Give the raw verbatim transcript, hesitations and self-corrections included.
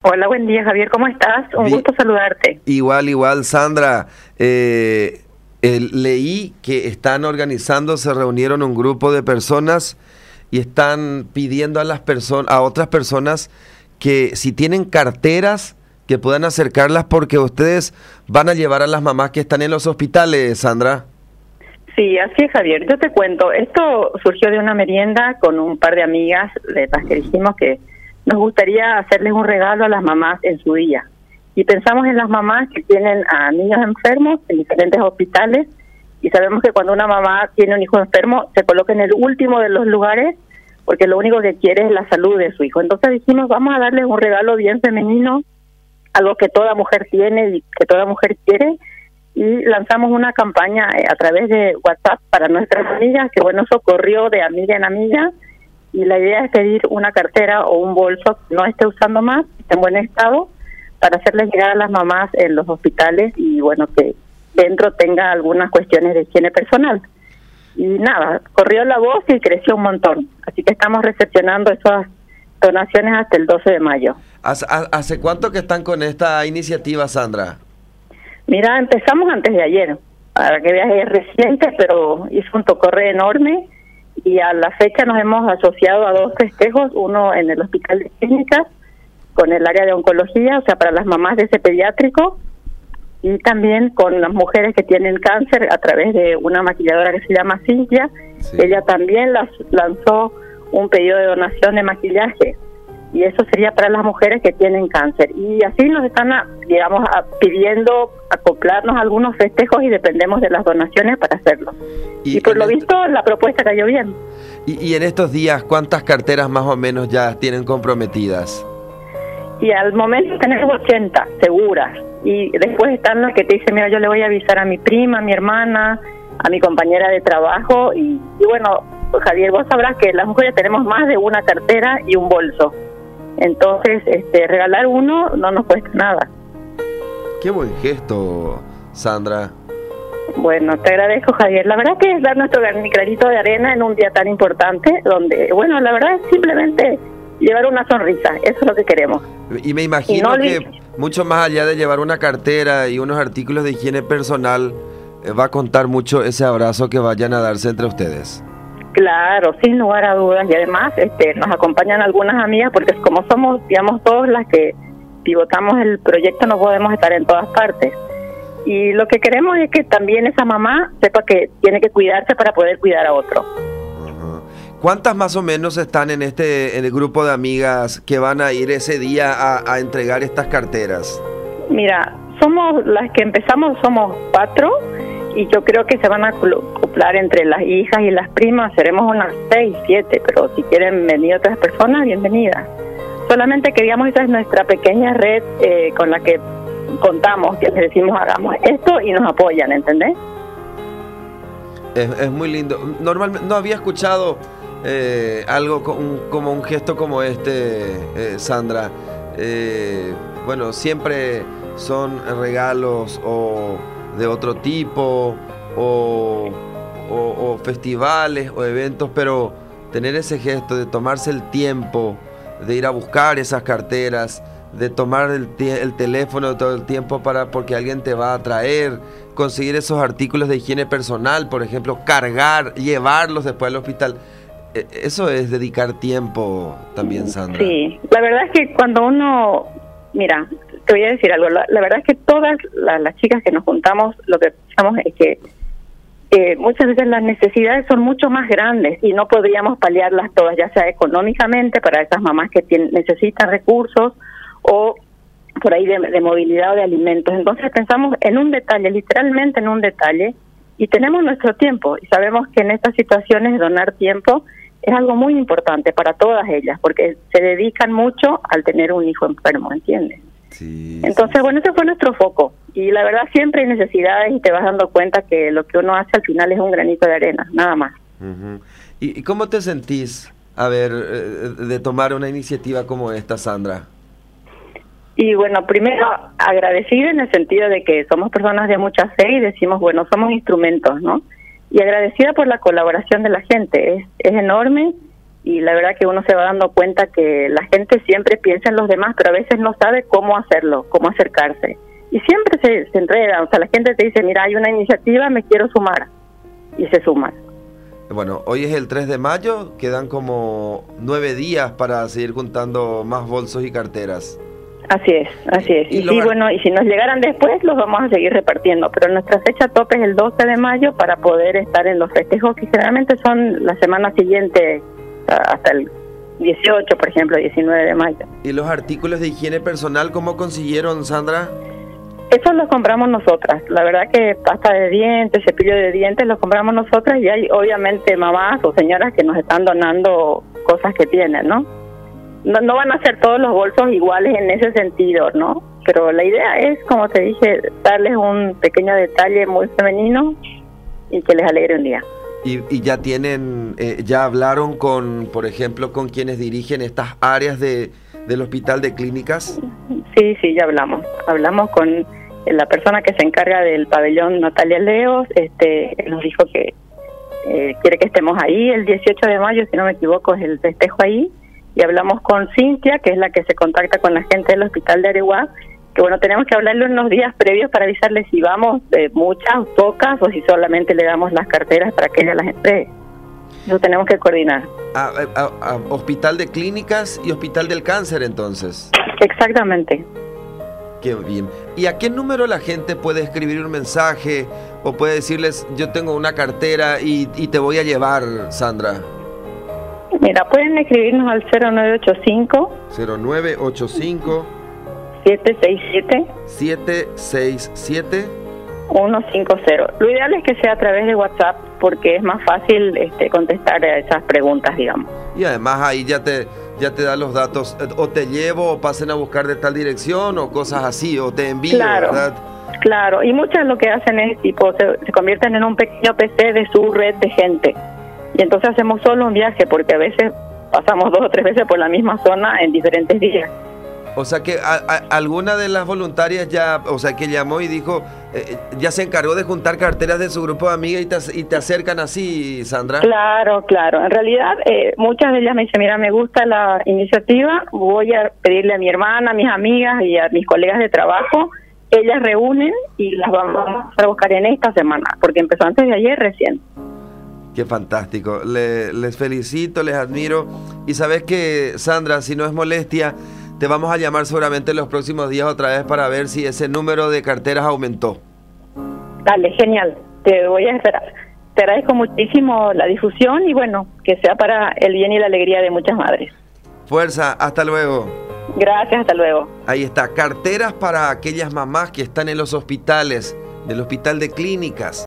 Hola, buen día, Javier, ¿cómo estás? Un Bien. gusto saludarte. Igual, igual, Sandra. Eh, eh, leí que están organizando, se reunieron un grupo de personas y están pidiendo a las personas, a otras personas que si tienen carteras que puedan acercarlas porque ustedes van a llevar a las mamás que están en los hospitales, Sandra. Sí, así es, Javier. Yo te cuento, esto surgió de una merienda con un par de amigas de las que dijimos que nos gustaría hacerles un regalo a las mamás en su día. Y pensamos en las mamás que tienen a niños enfermos en diferentes hospitales y sabemos que cuando una mamá tiene un hijo enfermo se coloca en el último de los lugares porque lo único que quiere es la salud de su hijo. Entonces dijimos, vamos a darles un regalo bien femenino, algo que toda mujer tiene y que toda mujer quiere, y lanzamos una campaña a través de WhatsApp para nuestras amigas, que bueno, eso corrió de amiga en amiga, y la idea es pedir una cartera o un bolso que no esté usando más, que esté en buen estado, para hacerles llegar a las mamás en los hospitales y bueno, que dentro tenga algunas cuestiones de higiene personal. Y nada, corrió la voz y creció un montón, así que estamos recepcionando esas donaciones hasta el doce de mayo. ¿Hace, hace cuánto que están con esta iniciativa, Sandra? Mira, empezamos antes de ayer, para que veas, es reciente, pero hizo un tocorre enorme y a la fecha nos hemos asociado a dos festejos, uno en el Hospital de Clínicas, con el área de oncología, o sea, para las mamás de ese pediátrico, y también con las mujeres que tienen cáncer a través de una maquilladora que se llama Cintia. Sí. Ella también las, lanzó un pedido de donación de maquillaje, y eso sería para las mujeres que tienen cáncer. Y así nos están, digamos, a, pidiendo acoplarnos a algunos festejos y dependemos de las donaciones para hacerlo. Y, y por lo esto, visto, la propuesta cayó bien. Y, y en estos días, ¿cuántas carteras más o menos ya tienen comprometidas? Y al momento tenemos ochenta seguras. Y después están las que te dicen, mira, yo le voy a avisar a mi prima, a mi hermana, a mi compañera de trabajo. Y, y bueno, Javier, vos sabrás que las mujeres tenemos más de una cartera y un bolso. Entonces, este, regalar uno no nos cuesta nada. Qué buen gesto, Sandra. Bueno, te agradezco, Javier. La verdad que es dar nuestro granito de arena en un día tan importante, donde, bueno, la verdad es simplemente llevar una sonrisa. Eso es lo que queremos. Y me imagino y no que olvides, mucho más allá de llevar una cartera y unos artículos de higiene personal, eh, va a contar mucho ese abrazo que vayan a darse entre ustedes. Claro, sin lugar a dudas, y además este, nos acompañan algunas amigas, porque como somos, digamos, todas las que pivotamos el proyecto, no podemos estar en todas partes. Y lo que queremos es que también esa mamá sepa que tiene que cuidarse para poder cuidar a otro. Uh-huh. ¿Cuántas más o menos están en este en el grupo de amigas que van a ir ese día a, a entregar estas carteras? Mira, somos las que empezamos, somos cuatro, y yo creo que se van a acoplar entre las hijas y las primas, seremos unas seis, siete, pero si quieren venir otras personas, bienvenidas. Solamente queríamos, esa es nuestra pequeña red eh, con la que contamos, que les decimos hagamos esto y nos apoyan, ¿entendés? Es, es muy lindo. Normalmente no había escuchado eh, algo con, como un gesto como este, eh, Sandra. Eh, bueno, siempre son regalos o de otro tipo o, o, o festivales o eventos, pero tener ese gesto de tomarse el tiempo de ir a buscar esas carteras, de tomar el, el teléfono todo el tiempo para porque alguien te va a traer, conseguir esos artículos de higiene personal, por ejemplo, cargar, llevarlos después al hospital. Eso es dedicar tiempo también, Sandra. Sí, la verdad es que cuando uno, mira, te voy a decir algo, la, la verdad es que todas la, las chicas que nos juntamos, lo que pensamos es que eh, muchas veces las necesidades son mucho más grandes y no podríamos paliarlas todas, ya sea económicamente para esas mamás que tienen, necesitan recursos, o por ahí de, de movilidad o de alimentos. Entonces pensamos en un detalle, literalmente en un detalle, y tenemos nuestro tiempo, y sabemos que en estas situaciones donar tiempo es algo muy importante para todas ellas, porque se dedican mucho al tener un hijo enfermo, ¿entiendes? Sí, Entonces, sí, bueno, ese fue nuestro foco, y la verdad siempre hay necesidades y te vas dando cuenta que lo que uno hace al final es un granito de arena, nada más. Uh-huh. ¿Y, y cómo te sentís, a ver, de tomar una iniciativa como esta, Sandra? Y bueno, primero agradecida en el sentido de que somos personas de mucha fe y decimos, bueno, somos instrumentos, ¿no? Y agradecida por la colaboración de la gente, es, es enorme, y la verdad que uno se va dando cuenta que la gente siempre piensa en los demás, pero a veces no sabe cómo hacerlo, cómo acercarse. Y siempre se, se enreda, o sea, la gente te dice, mira, hay una iniciativa, me quiero sumar, y se suman. Bueno, hoy es el tres de mayo, quedan como nueve días para seguir juntando más bolsos y carteras. Así es, así es. Y, y sí, bueno, y si nos llegaran después, los vamos a seguir repartiendo, pero nuestra fecha tope es el doce de mayo para poder estar en los festejos que generalmente son la semana siguiente, hasta el dieciocho, por ejemplo, diecinueve de mayo. ¿Y los artículos de higiene personal cómo consiguieron, Sandra? Eso lo compramos nosotras. La verdad que pasta de dientes, cepillo de dientes, lo compramos nosotras, y hay obviamente mamás o señoras que nos están donando cosas que tienen, ¿no? No, no van a ser todos los bolsos iguales en ese sentido, ¿no? Pero la idea es, como te dije, darles un pequeño detalle muy femenino y que les alegre un día. Y, y ya tienen, eh, ya hablaron con, por ejemplo, con quienes dirigen estas áreas de del Hospital de Clínicas. Sí, sí, ya hablamos. Hablamos con la persona que se encarga del pabellón, Natalia Leos. Este, nos dijo que eh, quiere que estemos ahí el dieciocho de mayo, si no me equivoco, es el festejo ahí. Y hablamos con Cintia, que es la que se contacta con la gente del Hospital de Areguá, que bueno, tenemos que hablarle unos días previos para avisarle si vamos de muchas, pocas, o si solamente le damos las carteras para que ella las entregue. Eso tenemos que coordinar. A, a, a Hospital de Clínicas y Hospital del Cáncer, entonces. Exactamente. Qué bien. ¿Y a qué número la gente puede escribir un mensaje o puede decirles, yo tengo una cartera y, y te voy a llevar, Sandra? Mira, pueden escribirnos al cero nueve ocho cinco cero nueve ocho cinco siete seis siete siete seis siete uno cinco cero. Lo ideal es que sea a través de WhatsApp, porque es más fácil este, contestar a esas preguntas, digamos. Y además ahí ya te ya te da los datos, o te llevo, o pasen a buscar de tal dirección, o cosas así, o te envío, claro, ¿verdad? Claro, y muchas lo que hacen es, tipo, se, se convierten en un pequeño P C de su red de gente. Y entonces hacemos solo un viaje, porque a veces pasamos dos o tres veces por la misma zona en diferentes días. O sea que a, a, alguna de las voluntarias ya, o sea que llamó y dijo, eh, ya se encargó de juntar carteras de su grupo de amigas y te, y te acercan así, Sandra. Claro, claro. En realidad, eh, muchas de ellas me dicen, mira, me gusta la iniciativa, voy a pedirle a mi hermana, a mis amigas y a mis colegas de trabajo. Ellas reúnen y las vamos a buscar en esta semana, porque empezó antes de ayer recién. Qué fantástico. Le, les felicito, les admiro. Y sabes que, Sandra, si no es molestia, te vamos a llamar seguramente en los próximos días otra vez para ver si ese número de carteras aumentó. Dale, genial. Te voy a esperar. Te agradezco muchísimo la difusión y bueno, que sea para el bien y la alegría de muchas madres. Fuerza, hasta luego. Gracias, hasta luego. Ahí está, carteras para aquellas mamás que están en los hospitales, del Hospital de Clínicas.